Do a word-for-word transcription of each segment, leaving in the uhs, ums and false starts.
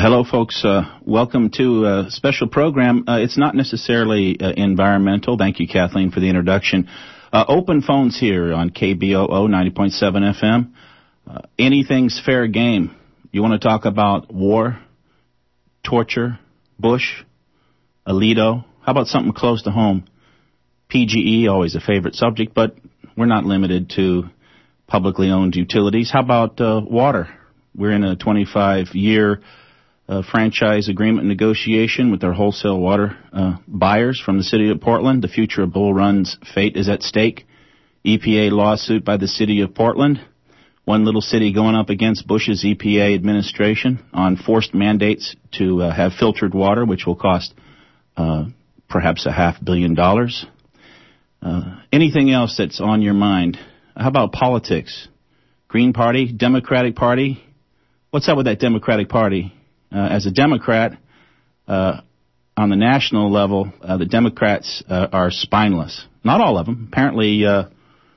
hello, folks. Uh, welcome to a special program. Uh, it's not necessarily uh, environmental. Thank you, Kathleen, for the introduction. Uh, open phones here on K B O O ninety point seven F M. Uh, anything's fair game. You want to talk about war, torture, Bush, Alito? How about something close to home? P G E, always a favorite subject, but we're not limited to publicly owned utilities. How about uh, water? We're in a twenty-five year uh, franchise agreement negotiation with our wholesale water uh, buyers from the city of Portland. The future of Bull Run's fate is at stake. E P A lawsuit by the city of Portland. One little city going up against Bush's E P A administration on forced mandates to uh, have filtered water, which will cost uh, perhaps a half billion dollars. Uh, anything else that's on your mind? How about politics? Green Party, Democratic Party? What's up with that Democratic Party? Uh, as a Democrat, uh, on the national level, uh, the Democrats uh, are spineless. Not all of them. Apparently, uh,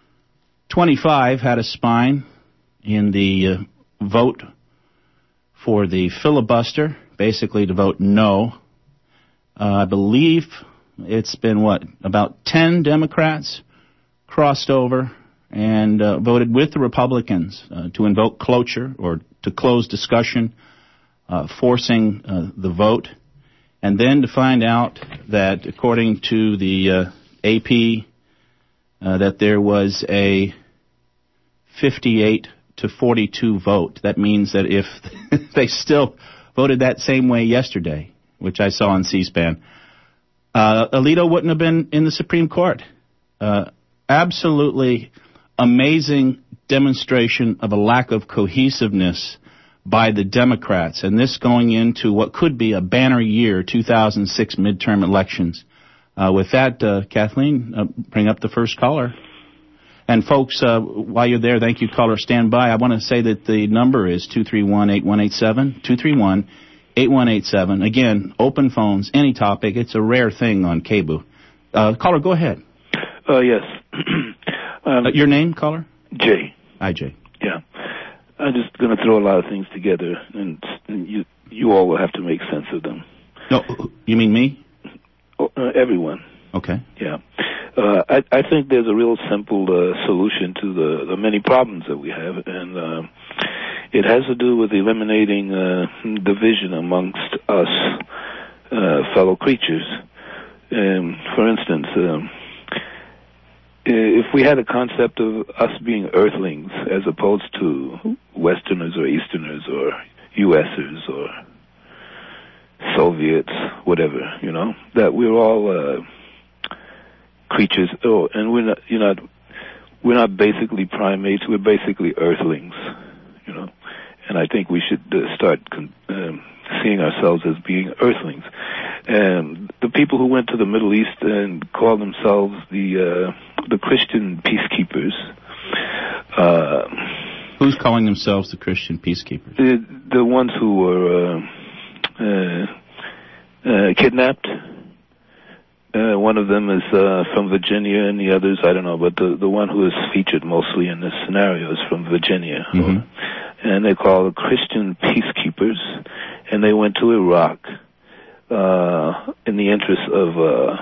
twenty-five had a spine in the uh, vote for the filibuster, basically to vote no. Uh, I believe it's been, what, about ten Democrats crossed over and uh, voted with the Republicans uh, to invoke cloture or to close discussion, uh, forcing uh, the vote, and then to find out that, according to the uh, A P, uh, that there was a fifty-eight to forty-two vote. That means that if they still voted that same way yesterday, which I saw on C-SPAN, uh, Alito wouldn't have been in the Supreme Court. Uh, absolutely amazing demonstration of a lack of cohesiveness by the Democrats, and this going into what could be a banner year, two thousand six midterm elections. Uh, with that, uh, Kathleen, uh, bring up the first caller. And folks, uh, while you're there, thank you, caller. Stand by. I want to say that the number is two three one, eight one eight seven, two three one, eight one eight seven. Again, open phones, any topic. It's a rare thing on K B O O. Uh, caller, go ahead. Uh, yes. um, uh, your name, caller? Jay. Hi, Jay. Yeah. I'm just going to throw a lot of things together, and, and you you all will have to make sense of them. No, you mean me? Oh, uh, everyone. Okay. Yeah. Uh, I, I think there's a real simple uh, solution to the, the many problems that we have, and uh, it has to do with eliminating uh, division amongst us uh, fellow creatures. Um, for instance, um, if we had a concept of us being earthlings as opposed to Westerners or Easterners or U Sers or Soviets, whatever, you know, that we're all uh, creatures. Oh, and we're not, you know, we're not basically primates. We're basically earthlings, you know. And I think we should uh, start con- um, seeing ourselves as being earthlings. And the people who went to the Middle East and called themselves the uh, the Christian peacekeepers. Uh, Who's calling themselves the Christian peacekeepers? The, the ones who were uh, uh, uh, kidnapped. Uh, one of them is uh, from Virginia, and the others, I don't know, but the, the one who is featured mostly in this scenario is from Virginia. Mm-hmm. And they call the Christian peacekeepers, and they went to Iraq uh, in the interest of uh,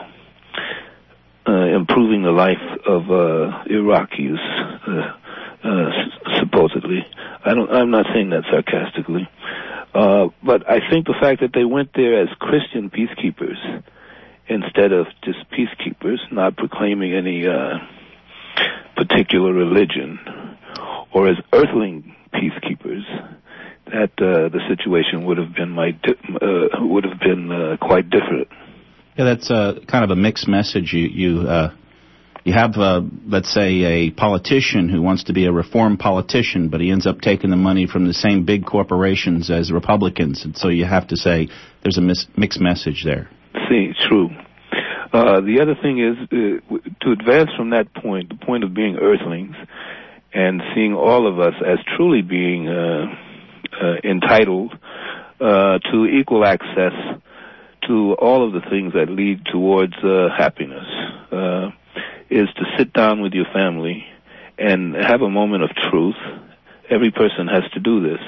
uh, improving the life of uh, Iraqis, uh, uh, s- supposedly. I don't, I'm not saying that sarcastically. Uh, but I think the fact that they went there as Christian peacekeepers instead of just peacekeepers, not proclaiming any uh, particular religion, or as earthling peacekeepers, that uh, the situation would have been my di- uh, would have been uh, quite different. Yeah, that's uh, kind of a mixed message. You you uh, you have, uh, let's say, a politician who wants to be a reform politician, but he ends up taking the money from the same big corporations as Republicans, and so you have to say there's a mis- mixed message there. See, true. Uh, the other thing is uh, to advance from that point, the point of being earthlings, and seeing all of us as truly being uh, uh, entitled uh, to equal access to all of the things that lead towards uh, happiness, uh, is to sit down with your family and have a moment of truth. Every person has to do this.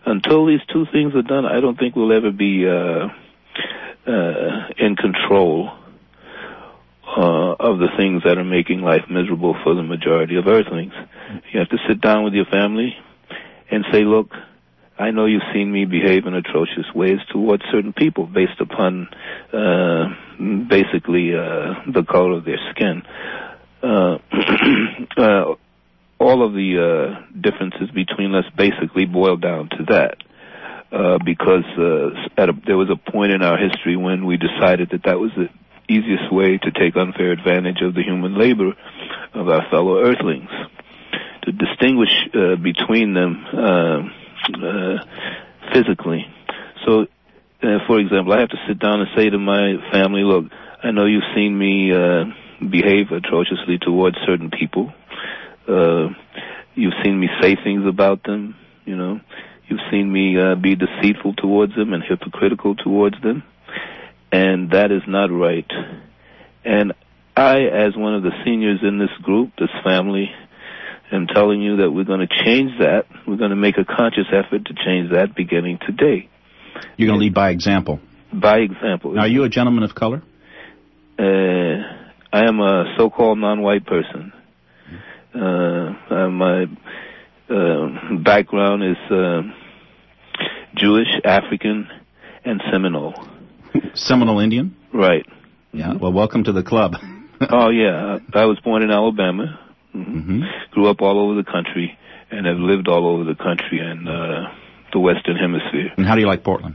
until these two things are done, I don't think we'll ever be uh, uh, in control uh, of the things that are making life miserable for the majority of Earthlings. You have to sit down with your family and say, look, I know you've seen me behave in atrocious ways towards certain people based upon uh, basically uh, the color of their skin. Uh, uh, all of the uh, differences between us basically boil down to that. Uh, because uh, at a, there was a point in our history when we decided that that was the easiest way to take unfair advantage of the human labor of our fellow Earthlings. To distinguish uh, between them uh, uh, physically. So, uh, for example, I have to sit down and say to my family, look, I know you've seen me uh, behave atrociously towards certain people. Uh, you've seen me say things about them, you know. You've seen me uh, be deceitful towards them and hypocritical towards them. And that is not right. And I, as one of the seniors in this group, this family, am telling you that we're going to change that. We're going to make a conscious effort to change that beginning today. You're going to lead by example? By example. Now, are you a gentleman of color? Uh, I am a so-called non-white person. Uh, uh, my uh, background is uh, Jewish, African, and Seminole. Seminole Indian? Right. Yeah, well, welcome to the club. Oh, yeah. I was born in Alabama. Mm-hmm. Mm-hmm. Grew up all over the country and have lived all over the country and uh, the Western Hemisphere. And how do you like Portland?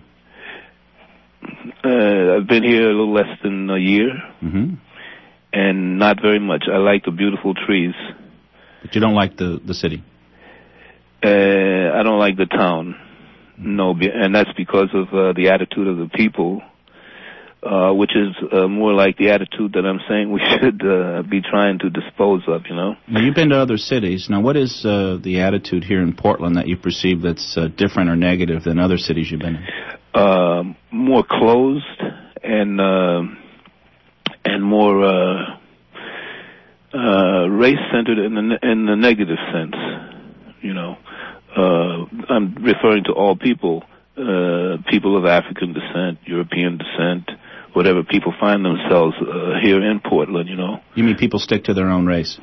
Uh, I've been here a little less than a year, mm-hmm. and not very much. I like the beautiful trees. But you don't like the, the city? Uh, I don't like the town, no, and that's because of uh, the attitude of the people, uh, which is uh, more like the attitude that I'm saying we should uh, be trying to dispose of, you know. Now, you've been to other cities. Now, what is uh, the attitude here in Portland that you perceive that's uh, different or negative than other cities you've been in? Uh, more closed and uh, and more uh, uh, race-centered in the in the negative sense, you know. Uh, I'm referring to all people, uh, people of African descent, European descent, whatever people find themselves uh, here in Portland, you know. You mean people stick to their own race?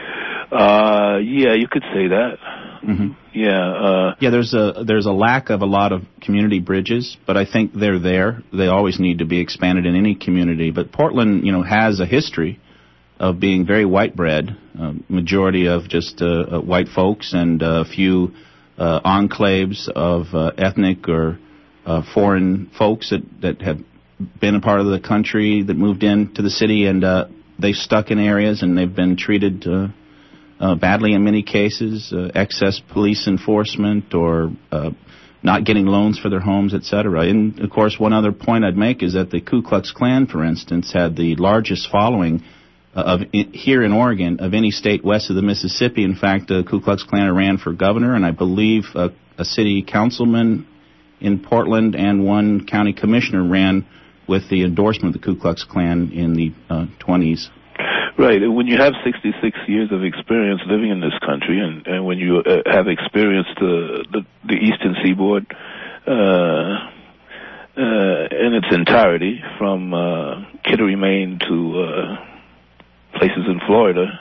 Uh, yeah, you could say that. Mm-hmm. Yeah. Uh, yeah, there's a there's a lack of a lot of community bridges, but I think they're there. They always need to be expanded in any community. But Portland, you know, has a history of being very white bread, uh, majority of just uh, uh, white folks and a few uh, enclaves of uh, ethnic or uh, foreign folks that, that have been a part of the country that moved into the city, and uh, they've stuck in areas and they've been treated uh, uh, badly in many cases, uh, excess police enforcement or uh, not getting loans for their homes, et cetera. And, of course, one other point I'd make is that the Ku Klux Klan, for instance, had the largest following of here in Oregon of any state west of the Mississippi. In fact, the Ku Klux Klan ran for governor, and I believe a, a city councilman in Portland and one county commissioner ran with the endorsement of the Ku Klux Klan in the uh, twenties. Right. And when you have sixty-six years of experience living in this country, and, and when you uh, have experienced the, the, the Eastern Seaboard uh, uh, in its entirety, from uh, Kittery, Maine to uh, places in Florida,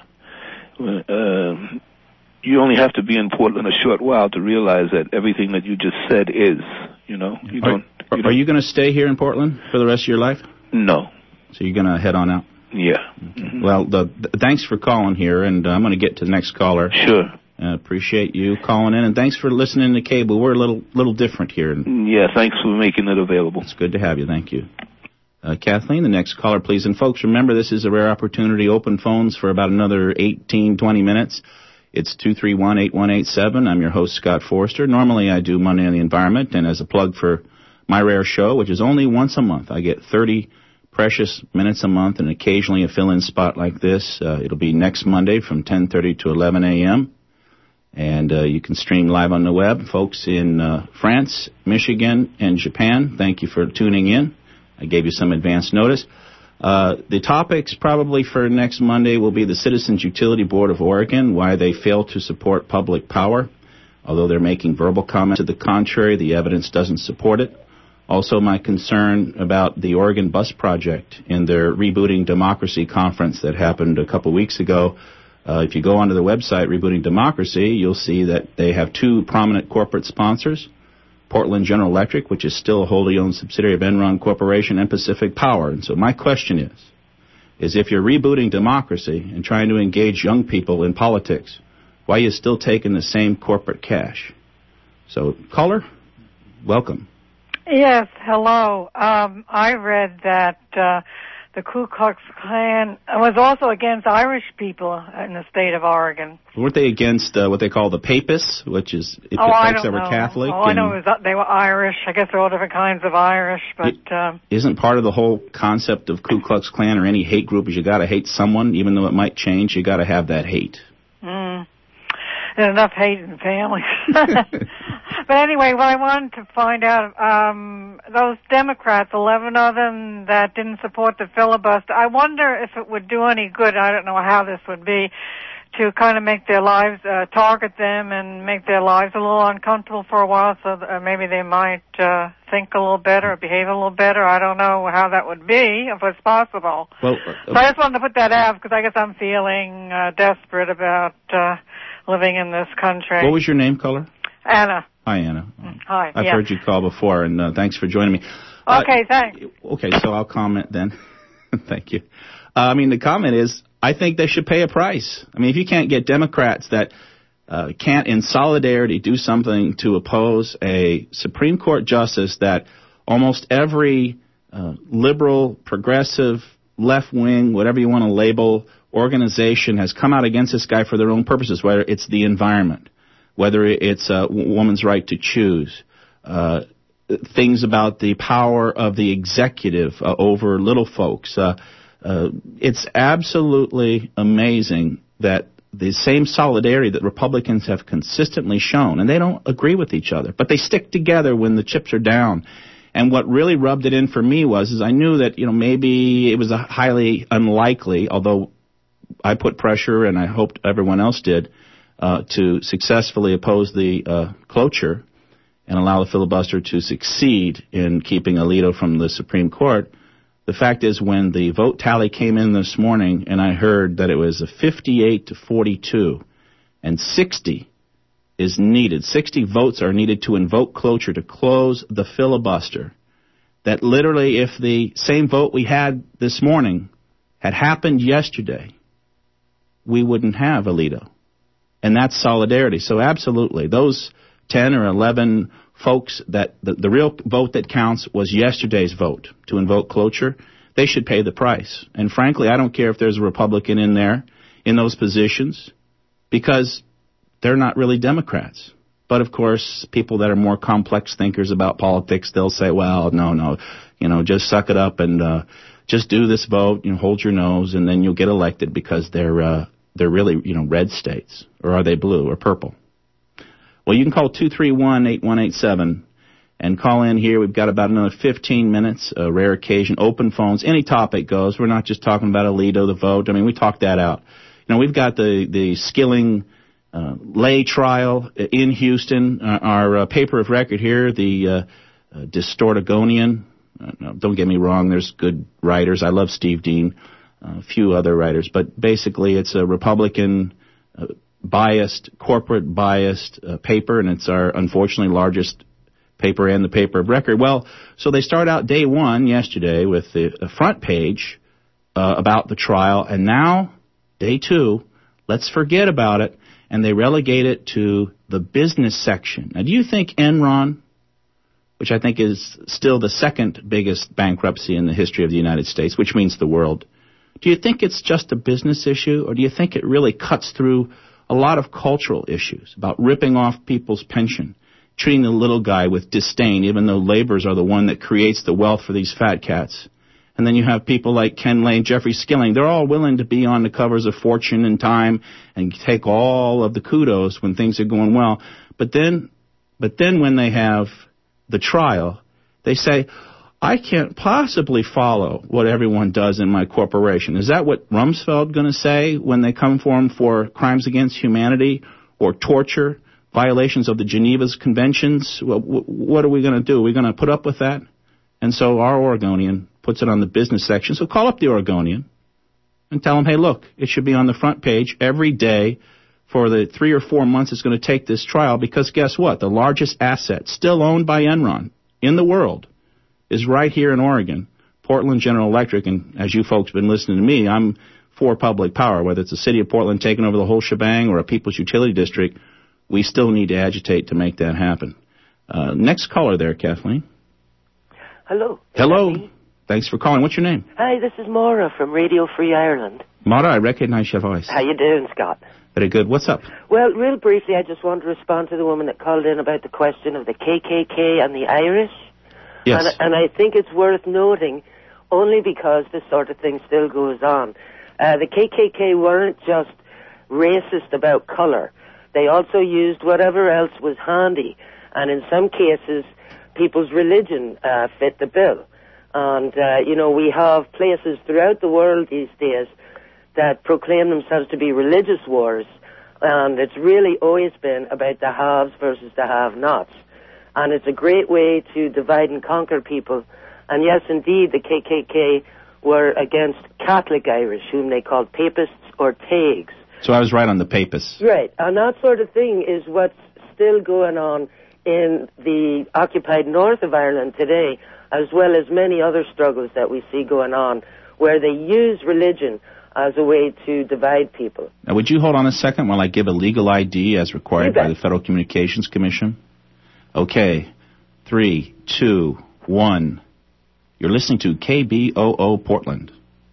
uh, you only have to be in Portland a short while to realize that everything that you just said is, you know. You are, don't, are, you are you going to stay here in Portland for the rest of your life? No. So you're going to head on out? Yeah. Mm-hmm. Well, the, the, thanks for calling here, and uh, I'm going to get to the next caller. Sure. Uh, appreciate you calling in, and thanks for listening to Cable. We're a little little different here. Yeah, thanks for making it available. It's good to have you. Thank you. Uh, Kathleen, the next caller, please. And folks, remember, this is a rare opportunity. Open phones for about another eighteen, twenty minutes. It's two three one, eight one eight seven. I'm your host, Scott Forster. Normally, I do Monday on the Environment, and as a plug for my rare show, which is only once a month, I get thirty precious minutes a month, and occasionally a fill-in spot like this. Uh, it'll be next Monday from ten thirty to eleven a.m., and uh, you can stream live on the web. Folks in uh, France, Michigan, and Japan, thank you for tuning in. I gave you some advance notice. Uh, the topics probably for next Monday will be the Citizens Utility Board of Oregon, why they fail to support public power. although they're making verbal comments to the contrary. The evidence doesn't support it. Also, my concern about the Oregon Bus Project in their Rebooting Democracy conference that happened a couple weeks ago. Uh, if you go onto the website, Rebooting Democracy, you'll see that they have two prominent corporate sponsors, Portland General Electric, which is still a wholly owned subsidiary of Enron Corporation, and Pacific Power. And so my question is, is if you're rebooting democracy and trying to engage young people in politics, why are you still taking the same corporate cash? So, caller, welcome. Yes, hello. Um, I read that uh, the Ku Klux Klan was also against Irish people in the state of Oregon. Weren't they against uh, what they call the Papists, which is oh, folks I don't that were know. Catholic? All I know is that they were Irish. I guess they're all different kinds of Irish, but... It, um, isn't part of the whole concept of Ku Klux Klan or any hate group is you got to hate someone, even though it might change, you got to have that hate. Mm. There's enough hate in families. But anyway, what I wanted to find out, um, those Democrats, eleven of them that didn't support the filibuster, I wonder if it would do any good, I don't know how this would be, to kind of make their lives, uh, target them and make their lives a little uncomfortable for a while so that, uh, maybe they might uh, think a little better or behave a little better. I don't know how that would be, if it's possible. Well, uh, so I just wanted to put that out because I guess I'm feeling uh, desperate about uh, living in this country. What was your name, caller? Anna. Hi, Anna. Hi. I've yeah. heard you call before, and uh, thanks for joining me. Okay, uh, thanks. Okay, so I'll comment then. Thank you. Uh, I mean, the comment is, I think they should pay a price. I mean, if you can't get Democrats that uh, can't in solidarity do something to oppose a Supreme Court justice that almost every uh, liberal, progressive, left-wing, whatever you want to label, organization has come out against this guy for their own purposes, whether it's the environment, whether it's a woman's right to choose, uh, things about the power of the executive uh, over little folks. Uh, uh, it's absolutely amazing that the same solidarity that Republicans have consistently shown, and they don't agree with each other, but they stick together when the chips are down. And what really rubbed it in for me was, is I knew that, you know, maybe it was a highly unlikely, although I put pressure and I hoped everyone else did, uh, to successfully oppose the uh, cloture and allow the filibuster to succeed in keeping Alito from the Supreme Court. The fact is, when the vote tally came in this morning and I heard that it was a fifty-eight to forty-two and sixty is needed, sixty votes are needed to invoke cloture to close the filibuster, that literally if the same vote we had this morning had happened yesterday, we wouldn't have Alito. And that's solidarity. So absolutely, those ten or eleven folks that the, the real vote that counts was yesterday's vote to invoke cloture, they should pay the price. And frankly, I don't care if there's a Republican in there in those positions, because they're not really Democrats. But of course, people that are more complex thinkers about politics, they'll say, well, no, no, you know, just suck it up and uh, just do this vote, you know, hold your nose, and then you'll get elected because they're uh, they're really, you know, red states, or are they blue or purple? Well, you can call two three one, eight one eight seven and call in here. We've got about another fifteen minutes, a rare occasion, open phones, any topic goes. We're not just talking about Alito, the vote. I mean, we talked that out. You know, we've got the, the Skilling uh, lay trial in Houston. Uh, our uh, paper of record here, the uh, uh, Distortagonian. Uh, no, don't get me wrong, there's good writers. I love Steve Dean, uh, a few other writers. But basically, it's a Republican uh, biased, corporate biased uh, paper, and it's our unfortunately largest paper and the paper of record. Well, so they start out day one yesterday with the, the front page uh, about the trial, and now day two, let's forget about it, and they relegate it to the business section. Now, do you think Enron, which I think is still the second biggest bankruptcy in the history of the United States, which means the world, do you think it's just a business issue, or do you think it really cuts through a lot of cultural issues about ripping off people's pension, treating the little guy with disdain, even though laborers are the one that creates the wealth for these fat cats? And then you have people like Ken Lane, Jeffrey Skilling. They're all willing to be on the covers of Fortune and Time and take all of the kudos when things are going well. But then, but then when they have the trial, they say, I can't possibly follow what everyone does in my corporation. Is that what Rumsfeld going to say when they come for him for crimes against humanity or torture violations of the Geneva Conventions. Well, what are we going to do? Are we going to put up with that? And so our Oregonian puts it on the business section. So call up the Oregonian and tell them, hey, look, it should be on the front page every day for the three or four months it's going to take this trial, because guess what? The largest asset still owned by Enron in the world is right here in Oregon, Portland General Electric. And as you folks have been listening to me, I'm for public power, whether it's the city of Portland taking over the whole shebang or a people's utility district. We still need to agitate to make that happen. Uh, next caller there, Kathleen. Hello. Hello. Thanks for calling. What's your name? Hi, this is Maura from Radio Free Ireland. Maura, I recognize your voice. How you doing, Scott? Very good. What's up? Well, real briefly, I just want to respond to the woman that called in about the question of the K K K and the Irish. Yes. And, and I think it's worth noting, only because this sort of thing still goes on. Uh, the K K K weren't just racist about colour. They also used whatever else was handy. And in some cases, people's religion uh, fit the bill. And, uh, you know, we have places throughout the world these days that proclaim themselves to be religious wars, and it's really always been about the haves versus the have-nots. And it's a great way to divide and conquer people. And yes, indeed, the K K K were against Catholic Irish, whom they called papists or tags. So I was right on the papists. Right, and that sort of thing is what's still going on in the occupied north of Ireland today, as well as many other struggles that we see going on, where they use religion as a way to divide people. Now, would you hold on a second while I give a legal I D as required by the Federal Communications Commission? Okay. Three, two, one. You're listening to K B O O Portland.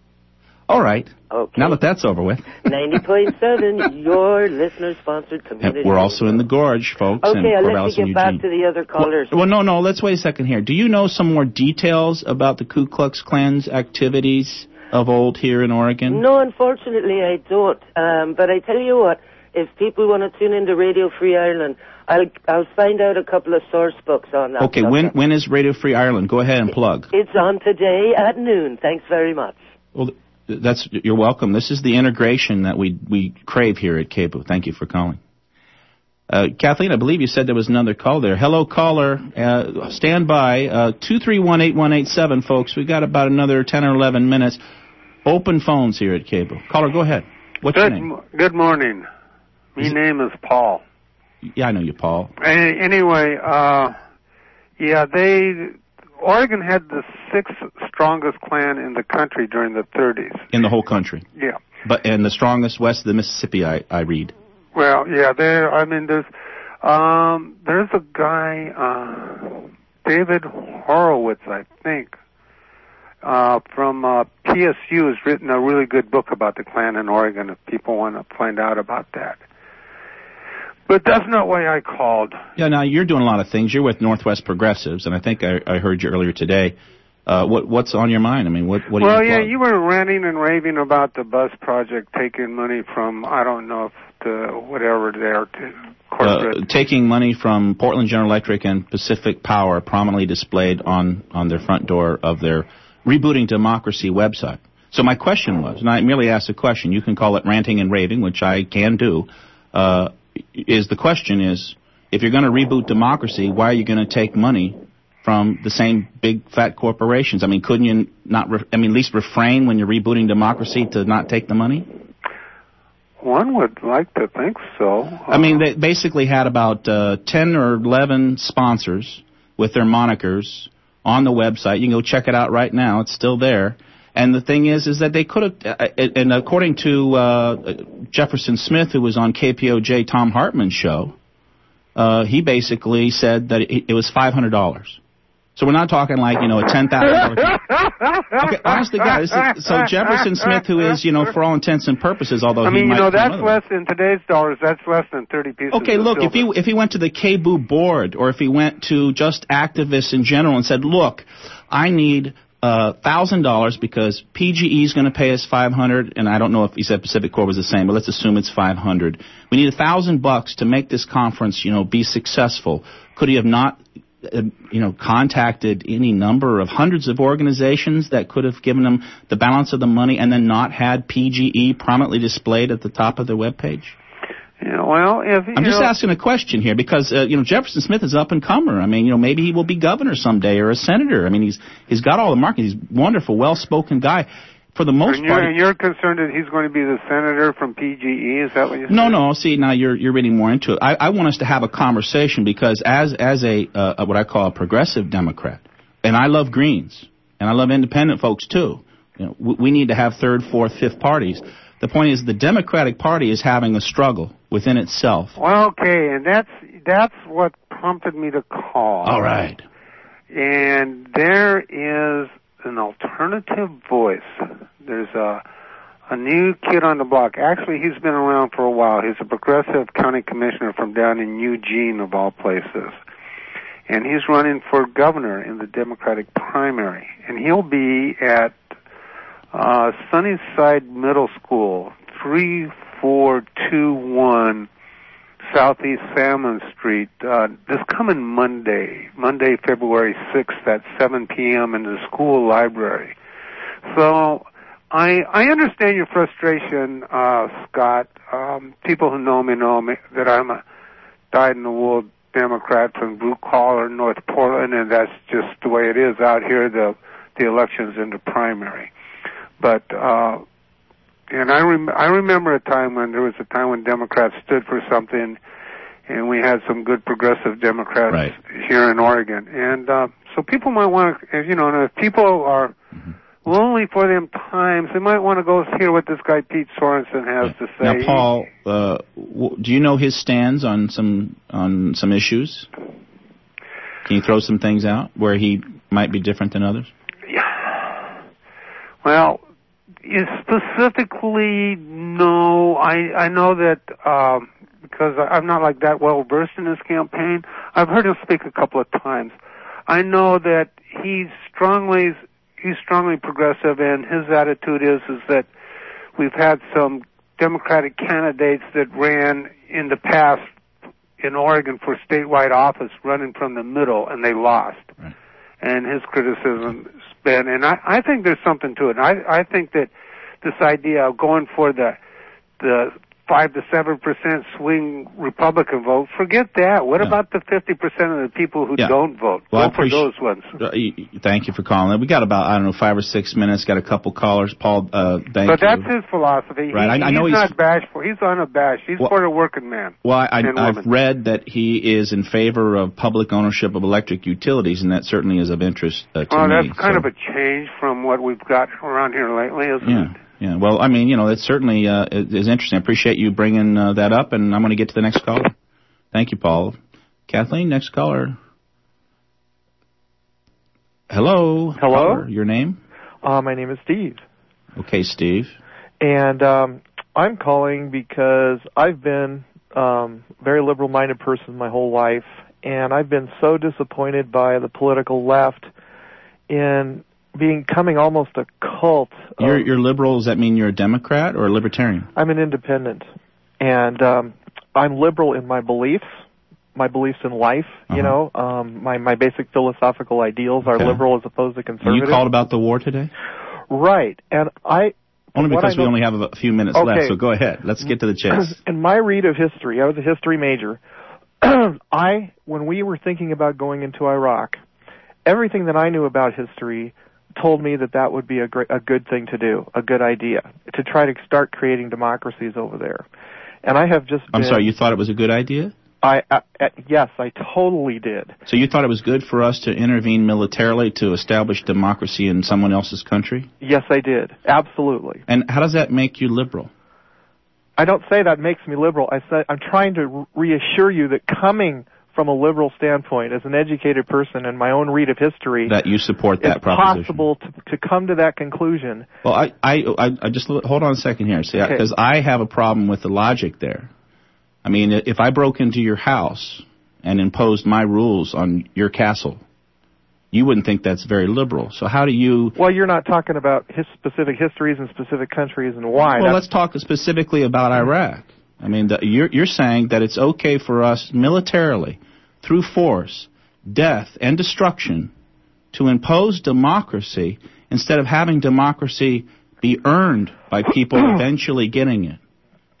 All right. Okay. Now that that's over with. ninety point seven, your listener-sponsored community. And we're also in the Gorge, folks. Okay, and I'll Port let Allison, you get back Eugene. to the other callers. Well, well, no, no, let's wait a second here. Do you know some more details about the Ku Klux Klan's activities of old here in Oregon? No, unfortunately, I don't. Um, but I tell you what, if people want to tune into Radio Free Ireland, I'll I'll find out a couple of source books on that. Okay, when when is Radio Free Ireland? Go ahead and plug. It's on today at noon. Thanks very much. Well, that's you're welcome. This is the integration that we we crave here at K B O. Thank you for calling. Uh, Kathleen, I believe you said there was another call there. Hello, caller. Uh, stand by. Uh, two three one, eight one eight seven, folks. We've got about another ten or eleven minutes. Open phones here at K B O. Caller, go ahead. What's good, your name? Good morning. My Is name is Paul. Yeah, I know you, Paul. A- anyway, uh, yeah, they... Oregon had the sixth strongest Klan in the country during the thirties. In the whole country. Yeah. But and the strongest west of the Mississippi, I, I read. Well, yeah, there. I mean, there's um, there's a guy, uh, David Horowitz, I think, uh, from uh, P S U, has written a really good book about the Klan in Oregon. If people want to find out about that. But that's not why I called. Yeah, now you're doing a lot of things. You're with Northwest Progressives, and I think I, I heard you earlier today. Uh, what what's on your mind? I mean, what what? Well, do you yeah, plug? you were ranting and raving about the bus project taking money from I don't know if the whatever there to corporate. Uh, taking money from Portland General Electric and Pacific Power, prominently displayed on on their front door of their Rebooting Democracy website. So my question was, and I merely asked a question. You can call it ranting and raving, which I can do. Uh, is the question is, if you're going to reboot democracy, why are you going to take money from the same big fat corporations? I mean, couldn't you not, re- I mean, at least refrain when you're rebooting democracy to not take the money? One would like to think so. I mean, they basically had about uh, ten or eleven sponsors with their monikers on the website. You can go check it out right now. It's still there. And the thing is, is that they could have, uh, and according to uh, Jefferson Smith, who was on K P O J Tom Hartman's show, uh, he basically said that it, it was five hundred dollars. So we're not talking like, you know, a ten thousand dollars. Okay, honestly, guys, so Jefferson Smith, who is, you know, for all intents and purposes, although I mean, he might you know, that's other less in today's dollars. That's less than thirty pieces. Okay, of look, if silver. he if he went to the K B O board, or if he went to just activists in general and said, look, I need Uh, thousand dollars because P G E is going to pay us five hundred, and I don't know if he said Pacific Corp was the same, but let's assume it's five hundred. We need a thousand bucks to make this conference, you know, be successful. Could he have not, uh, you know, contacted any number of hundreds of organizations that could have given him the balance of the money and then not had P G E prominently displayed at the top of their webpage? Yeah, well, if I'm just know, asking a question here because uh, you know Jefferson Smith is up and comer. I mean, you know, maybe he will be governor someday or a senator. I mean, he's he's got all the markings. He's a wonderful, well-spoken guy. For the most and part, you're, and you're concerned that he's going to be the senator from P G E. Is that what you're saying? No, no. See, now you're you're reading more into it. I, I want us to have a conversation because as as a uh, what I call a progressive Democrat, and I love Greens and I love independent folks too. You know, we, we need to have third, fourth, fifth parties. The point is the Democratic Party is having a struggle within itself. Well, okay, and that's that's what prompted me to call. All right. And there is an alternative voice. There's a a new kid on the block. Actually, he's been around for a while. He's a progressive county commissioner from down in Eugene, of all places. And he's running for governor in the Democratic primary. And he'll be at Uh, Sunnyside Middle School, three four two one Southeast Salmon Street, uh, this coming Monday, Monday, February sixth at seven p.m. in the school library. So I I understand your frustration, uh, Scott. Um, people who know me know me that I'm a dyed-in-the-wool Democrat from blue collar North Portland, and that's just the way it is out here. The the election's in the primary. But, uh, and I, rem- I remember a time when there was a time when Democrats stood for something, and we had some good progressive Democrats right. here in Oregon. And, uh, so people might want to, you know, and if people are mm-hmm. lonely for them times, they might want to go hear what this guy Pete Sorensen has yeah. to say. Now, Paul, uh, w- do you know his stands on some, on some issues? Can you throw some things out where he might be different than others? Yeah. Well, specifically, no. I I know that um, because I'm not like that well versed in his campaign. I've heard him speak a couple of times. I know that he's strongly he's strongly progressive, and his attitude is is that we've had some Democratic candidates that ran in the past in Oregon for statewide office, running from the middle, and they lost. Right. And his criticism has been, and I, I think there's something to it. I, I think that this idea of going for the the five to seven percent swing Republican vote, forget that. What yeah. about the fifty percent of the people who yeah. don't vote? Well, Go for those ones. Uh, thank you for calling. We got about I don't know five or six minutes. Got a couple callers. Paul, uh, thank but you. But that's his philosophy. Right. He, I, I know he's, he's not bashful. He's unabashed. He's well, for the working man. Well, I, and I've woman. read that he is in favor of public ownership of electric utilities, and that certainly is of interest uh, to well, me. Well, that's kind so. of a change from what we've got around here lately, isn't yeah. it? Yeah, well, I mean, you know, it certainly uh, is interesting. I appreciate you bringing uh, that up, and I'm going to get to the next caller. Thank you, Paul. Kathleen, next caller. Hello. Hello. Caller, your name? Uh, my name is Steve. Okay, Steve. And um, I'm calling because I've been um, a very liberal-minded person my whole life, and I've been so disappointed by the political left in becoming almost a cult. You're, you're liberal. Does that mean you're a Democrat or a libertarian? I'm an independent, and um, I'm liberal in my beliefs, my beliefs in life. Uh-huh. You know, um, my my basic philosophical ideals are okay. liberal as opposed to conservative. And you called about the war today? Right, and I only because we only have a few minutes okay. left. So go ahead. Let's get to the chase. In my read of history, I was a history major. I when we were thinking about going into Iraq, everything that I knew about history told me that that would be a great, a good thing to do, a good idea, to try to start creating democracies over there. And I have just I'm been, sorry, you thought it was a good idea? I, I, I yes, I totally did. So you thought it was good for us to intervene militarily to establish democracy in someone else's country? Yes, I did. Absolutely. And how does that make you liberal? I don't say that makes me liberal. I say I'm trying to reassure you that coming from a liberal standpoint, as an educated person in my own read of history, that you support that it's proposition. Possible to, to come to that conclusion. Well, I, I, I just hold on a second here, see, because okay. I have a problem with the logic there. I mean, if I broke into your house and imposed my rules on your castle, you wouldn't think that's very liberal. So how do you? Well, you're not talking about his specific histories and specific countries and why. Well, that's... let's talk specifically about Iraq. I mean, the, you're, you're saying that it's okay for us militarily, through force, death, and destruction, to impose democracy instead of having democracy be earned by people eventually getting it.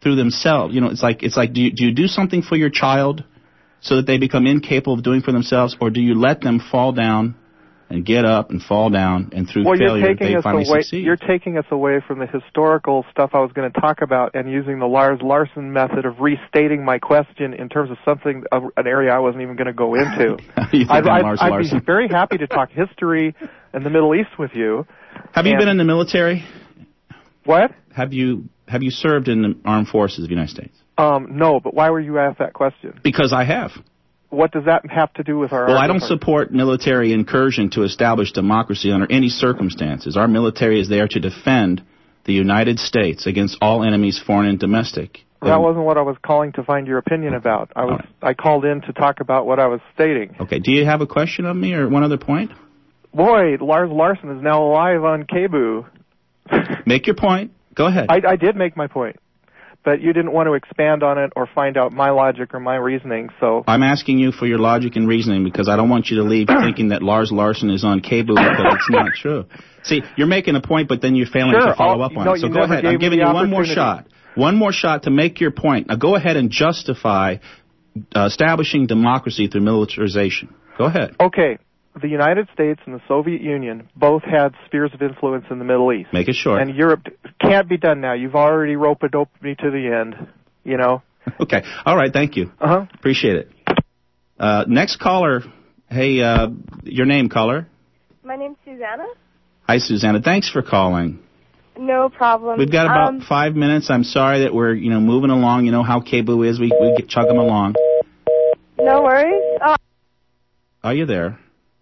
through themselves. You know, it's like it's like do you, do you do something for your child so that they become incapable of doing for themselves, or do you let them fall down and get up and fall down, and through well, failure you're taking they us finally away, succeed? You're taking us away from the historical stuff I was going to talk about and using the Lars Larson method of restating my question in terms of something, uh, an area I wasn't even going to go into. you think I'd, I'm I'd, Lars I'd Larson? be very happy to talk history and the Middle East with you. Have you and been in the military? What? Have you have you served in the armed forces of the United States? Um, no, but why were you asked that question? Because I have. What does that have to do with our... Well, I don't support military incursion to establish democracy under any circumstances. Our military is there to defend the United States against all enemies, foreign and domestic. That wasn't what I was calling to find your opinion about. I was right. I called in to talk about what I was stating. Okay. Do you have a question of me or one other point? Boy, Lars Larson is now live on K B O O. Make your point. Go ahead. I, I did make my point. But you didn't want to expand on it or find out my logic or my reasoning, so... I'm asking you for your logic and reasoning because I don't want you to leave thinking that Lars Larson is on K B O O because it's not true. See, you're making a point, but then you're failing sure, to follow I'll, up on no, it. So you go ahead. I'm giving you one more shot. One more shot to make your point. Now go ahead and justify uh, establishing democracy through militarization. Go ahead. Okay. The United States and the Soviet Union both had spheres of influence in the Middle East. Make it short. And Europe can't be done now. You've already rope-a-doped me to the end, you know. Okay. All right. Thank you. Uh-huh. Appreciate it. Uh, next caller. Hey, uh, your name, caller? My name's Susanna. Hi, Susanna. Thanks for calling. No problem. We've got about um, five minutes. I'm sorry that we're, you know, moving along. You know how K B O O is. We, we get, chug them along. No worries. Uh, Are you there?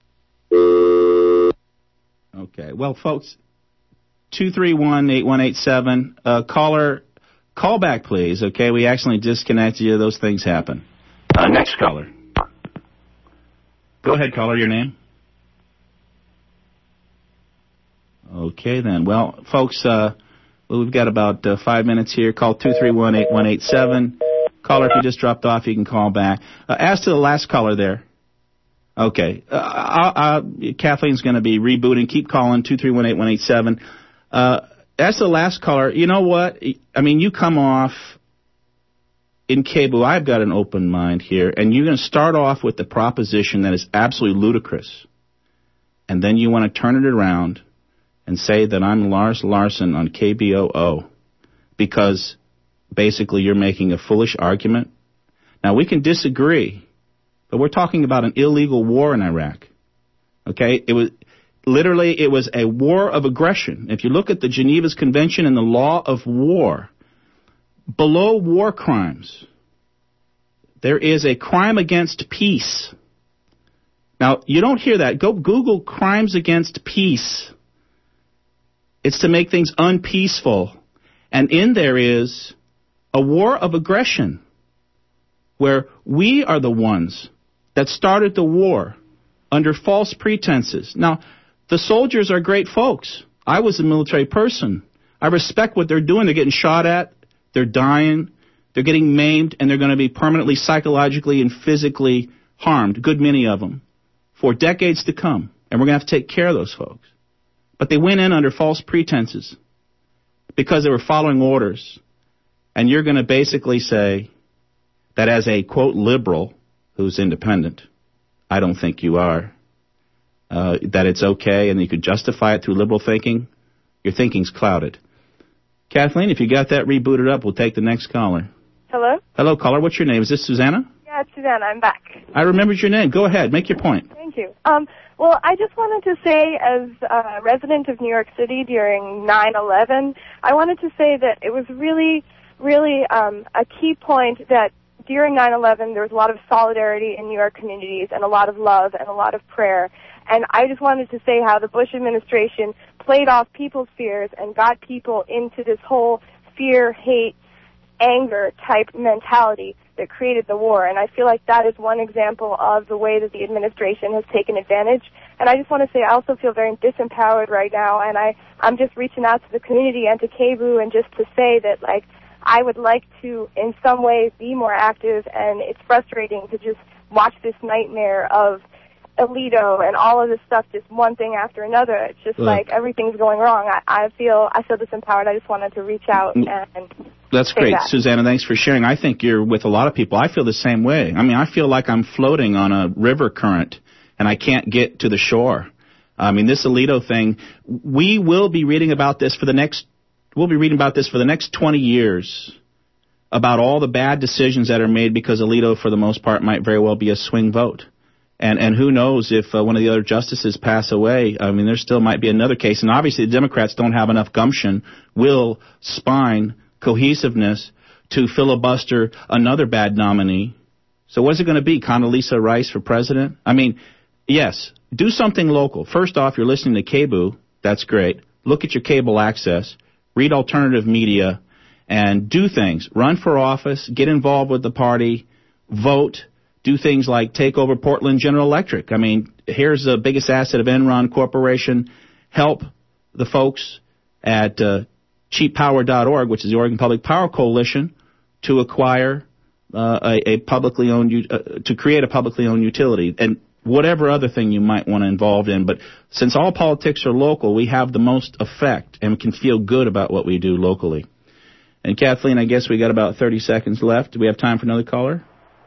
Okay. Well, folks, two three one, eight one eight seven. Uh, caller, call back, please. Okay, we accidentally disconnected you. Those things happen. Uh, next caller. Go ahead, caller. Your name? Okay, then. Well, folks, uh, well, we've got about uh, five minutes here. Call two three one, eight one eight seven. Caller, if you just dropped off, you can call back. Uh, as to the last caller there. Okay. Uh, uh, uh, Kathleen's going to be rebooting. Keep calling, two three one, eight one eight seven. Uh, as to the last caller, you know what? I mean, you come off in K B O O. I've got an open mind here, and you're going to start off with the proposition that is absolutely ludicrous. And then you want to turn it around and say that I'm Lars Larson on K B O O because basically you're making a foolish argument. Now, we can disagree. But we're talking about an illegal war in Iraq. Okay? It was literally it was a war of aggression. If you look at the Geneva's Convention and the law of war, below war crimes, there is a crime against peace. Now, you don't hear that. Go Google crimes against peace. It's to make things unpeaceful. And in there is a war of aggression where we are the ones that started the war under false pretenses. Now, the soldiers are great folks. I was a military person. I respect what they're doing. They're getting shot at. They're dying. They're getting maimed, and they're going to be permanently psychologically and physically harmed, a good many of them, for decades to come. And we're going to have to take care of those folks. But they went in under false pretenses because they were following orders. And you're going to basically say that as a, quote, liberal who's independent, I don't think you are, uh, that it's okay and you could justify it through liberal thinking. Your thinking's clouded. Kathleen, if you got that rebooted up, we'll take the next caller. Hello? Hello, caller. What's your name? Is this Susanna? Yeah, it's Susanna. I'm back. I remembered your name. Go ahead. Make your point. Thank you. Um, well, I just wanted to say, as a resident of New York City during nine eleven, I wanted to say that it was really, really um, a key point that during nine eleven, there was a lot of solidarity in New York communities and a lot of love and a lot of prayer. And I just wanted to say how the Bush administration played off people's fears and got people into this whole fear, hate, anger type mentality that created the war. And I feel like that is one example of the way that the administration has taken advantage. And I just want to say I also feel very disempowered right now. And I, I'm just reaching out to the community and to K B O O and just to say that, like, I would like to, in some ways, be more active, and it's frustrating to just watch this nightmare of Alito and all of this stuff, just one thing after another. It's just Look, like everything's going wrong. I, I feel I feel disempowered. I just wanted to reach out and That's great, that. Susanna. Thanks for sharing. I think you're with a lot of people. I feel the same way. I mean, I feel like I'm floating on a river current, and I can't get to the shore. I mean, this Alito thing, we will be reading about this for the next, we'll be reading about this for the next twenty years, about all the bad decisions that are made because Alito, for the most part, might very well be a swing vote. And and who knows if uh, one of the other justices pass away. I mean, there still might be another case. And obviously the Democrats don't have enough gumption, will, spine, cohesiveness to filibuster another bad nominee. So what's it going to be, Condoleezza Rice for president? I mean, yes, do something local. First off, you're listening to K B O O. That's great. Look at your cable access. Read alternative media. And do things. Run for office. Get involved with the party. Vote. Do things like take over Portland General Electric. I mean, here's the biggest asset of Enron Corporation. Help the folks at uh, cheap power dot org, which is the Oregon Public Power Coalition, to acquire uh, a, a publicly owned, uh, to create a publicly owned utility, and whatever other thing you might want to involve in. But since all politics are local, we have the most effect and can feel good about what we do locally. And Kathleen, I guess we got about thirty seconds left. Do we have time for another caller?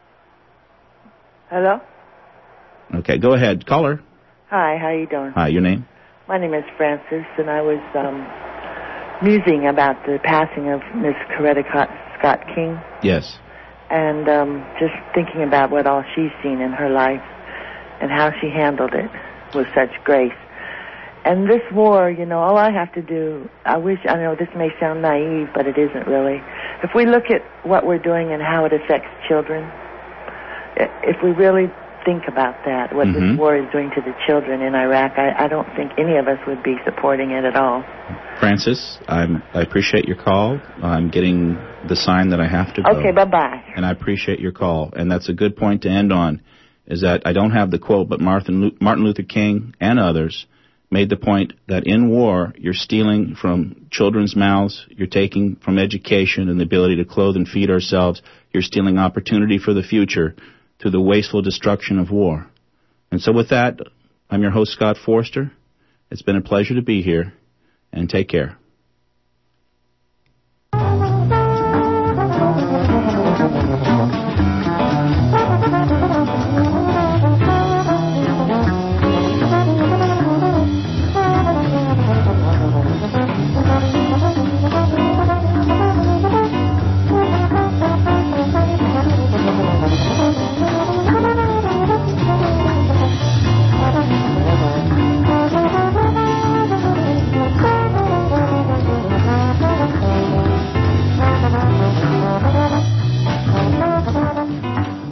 Hello? Okay, go ahead. Caller. Hi, how you doing? Hi, your name? My name is Francis, and I was um, musing about the passing of Miss Coretta Scott King. Yes. And um, just thinking about what all she's seen in her life and how she handled it with such grace. And this war, you know, all I have to do, I wish, I know this may sound naive, but it isn't really. If we look at what we're doing and how it affects children, if we really think about that, what mm-hmm. this war is doing to the children in Iraq, I, I don't think any of us would be supporting it at all. Francis, I'm, I appreciate your call. I'm getting the sign that I have to go. Okay, bye-bye. And I appreciate your call. And that's a good point to end on, is that I don't have the quote, but Martin Luther King and others made the point that in war, you're stealing from children's mouths, you're taking from education and the ability to clothe and feed ourselves, you're stealing opportunity for the future through the wasteful destruction of war. And so with that, I'm your host, Scott Forster. It's been a pleasure to be here, and take care.